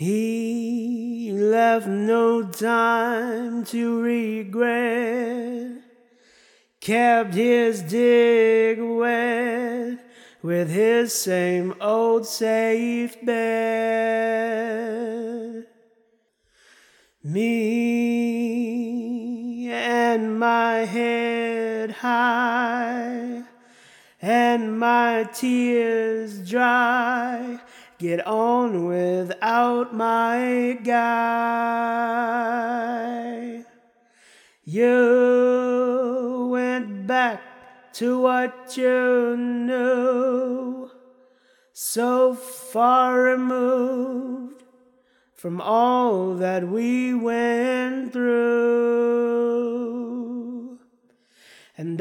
He left no time to regret, kept his dig wet with his same old safe bet. Me and my head high and my tears dry, get on without my guy. You went back to what you knew, so far removed from all that we went through. And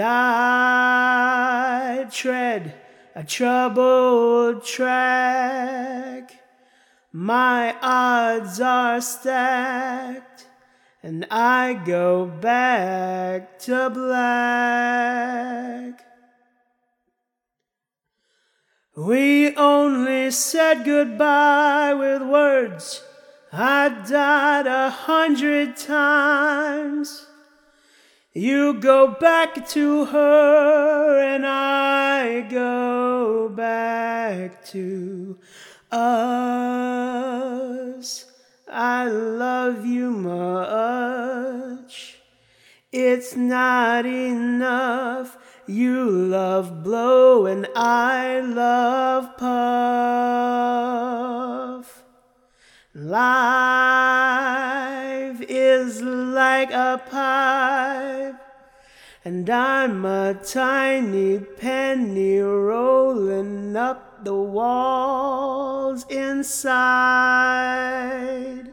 I tread a troubled track, my odds are stacked, and I go back to black. We only said goodbye with words. I died 100 times. You go back to her and I go back to us. I love you much. It's not enough. You love blow and I love puff. Life is like a pipe, and I'm a tiny penny rolling up the walls inside.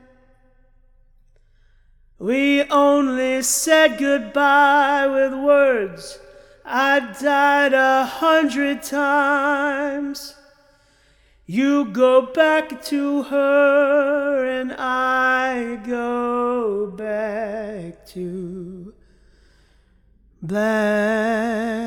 We only said goodbye with words. I died 100 times. You go back to her and I go back to black.